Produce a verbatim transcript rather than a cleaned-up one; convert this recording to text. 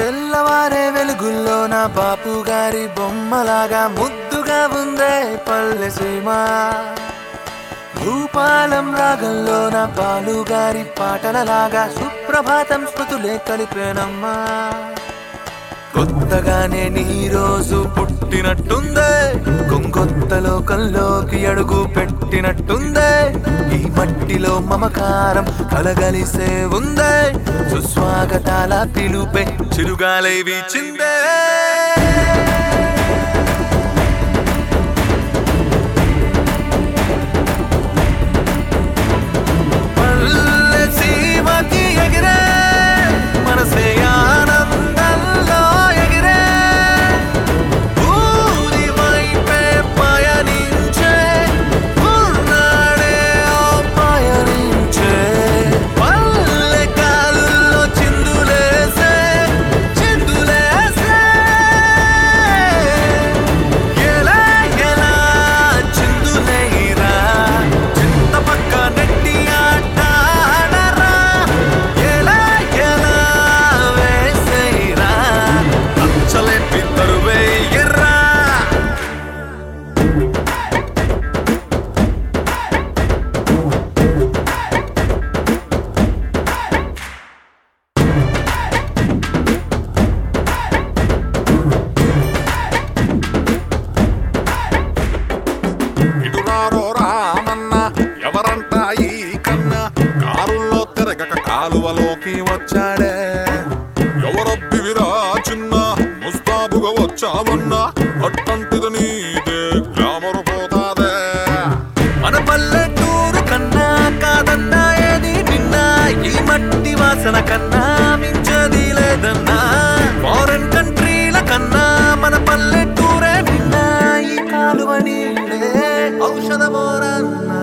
తెల్లవారే వెలుగుల్లో నా బాపు గారి బొమ్మలాగా ముద్దుగా ఉందే పల్లె సీమ. భూపాలం రాగంలో నా పాలుగారి పాటలలాగా సుప్రభాతం స్మృతులే కలిపేనమ్మా. కొత్తగానే నీ రోజు పుట్టినట్టుందే, కొంగొత్త లోకంలోకి అడుగు పెట్టినట్టుందే. ఈ మట్టిలో మమకారం కలగలిసే ఉందే, సుస్వాగతాల పిలుపే చిరుగాలై వీచిందే. పల్లె సీమకి ఎగిరే మనసే ఆనందంలో ఎగిరే, ఊరి వైపే పయనించే ఉన్నాడే ఓ పయనించే. పల్లె కాల్లో చిందులేసే చిందులేసే, ఎలా ఎలా చిందులేరా చింత పక్క నెట్టి ఆట ఆడరా, ఎలా ఎలా వేసేరా అచ్చలేపి తరువేయరా. ఇటురారో రామన్న ఎవరంట ఈ కన్న, కారుల్లో తిరగక కాలువలోకి వచ్చాడే. ఎవరబ్బివిరా చిన్న ముస్తాబుగా వచ్చావన్నా, అట్టంటిది నీదే గ్లామరు పోతాదే. మన పల్లెటూరు కన్నా కాదన్నా ఏది నిన్నా, ఈ మట్టి వాసన కన్నా మించది లేదన్నా. ఫారెన్ కంట్రీల కన్నా మన పల్లెటూరే నిన్నా, ఈ కాలువ నీళ్ళే ఔషధమోరన్నా.